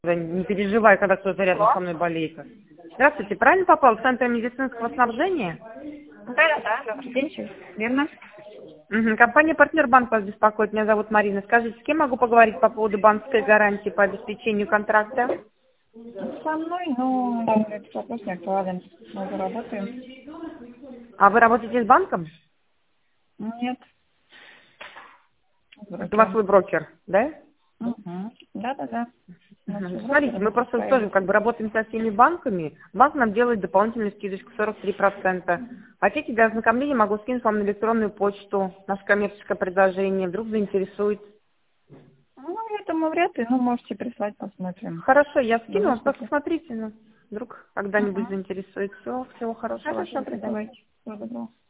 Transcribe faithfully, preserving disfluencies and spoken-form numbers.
Не переживай, когда кто-то рядом Алло? со мной болеет. Здравствуйте, правильно попал в центр медицинского снабжения? Да, да, да, добрый день, всё верно. Угу. Компания «Партнер Банк» вас беспокоит. Меня зовут Марина. Скажите, с кем могу поговорить по поводу банковской гарантии по обеспечению контракта? Со мной, но нам этот вопрос не актуален. Мы уже работаем. А вы работаете с банком? Нет. Это у вас Брокером. свой брокер, да? Угу. Да, да, да. У нас Мгм. всё Смотрите, брокером мы просто устраивает. тоже как бы работаем со всеми банками. Банк нам делает дополнительную скидочку сорок три процента. Хотите, для ознакомления могу скинуть вам на электронную почту наше коммерческое предложение. Вдруг заинтересует. Ну, я думаю, вряд ли, ну, можете прислать, посмотрим. Хорошо, я В любом скину, просто случае. смотрите, ну, вдруг когда-нибудь Угу. заинтересует. Всего, всего хорошего. Хорошо, До свидания. давайте. Всего доброго.